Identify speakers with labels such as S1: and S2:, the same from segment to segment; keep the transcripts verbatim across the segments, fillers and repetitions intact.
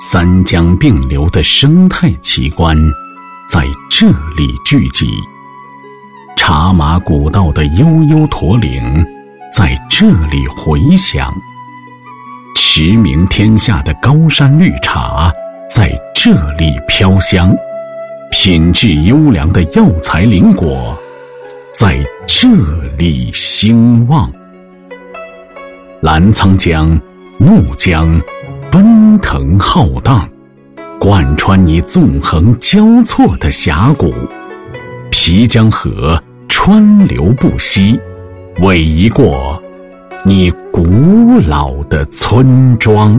S1: 三江并流的生态奇观在这里聚集，茶马古道的悠悠驼铃在这里回响，驰名天下的高山绿茶在这里飘香，品质优良的药材灵果在这里兴旺。澜沧江、怒江奔腾浩荡，贯穿你纵横交错的峡谷；皮江河川流不息，逶迤过你古老的村庄。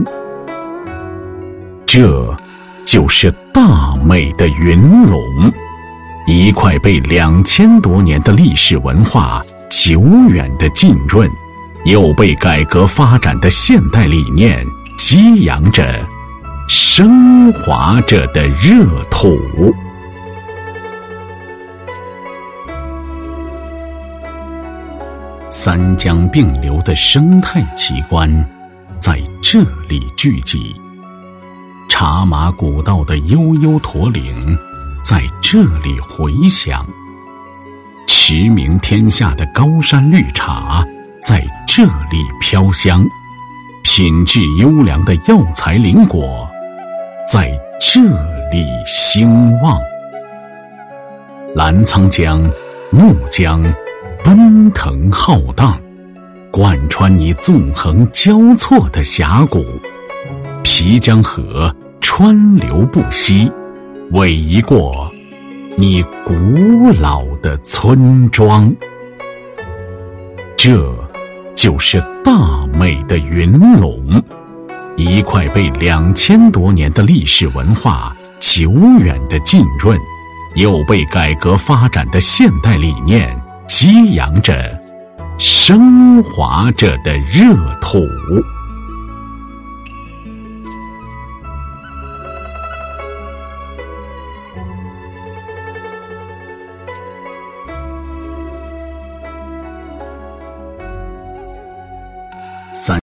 S1: 这就是大美的云龙，一块被两千多年的历史文化久远的浸润，又被改革发展的现代理念激扬着、升华着的热土。三江并流的生态奇观在这里聚集，茶马古道的悠悠驼铃在这里回响，驰名天下的高山绿茶在这里飘香，品质优良的药材灵果在这里兴旺。澜沧江、怒江奔腾浩荡，贯穿你纵横交错的峡谷；皮江河川流不息，逶迤过你古老的村庄。这就是大美的云龙，一块被两千多年的历史文化久远的浸润，又被改革发展的现代理念激扬着、升华着的热土。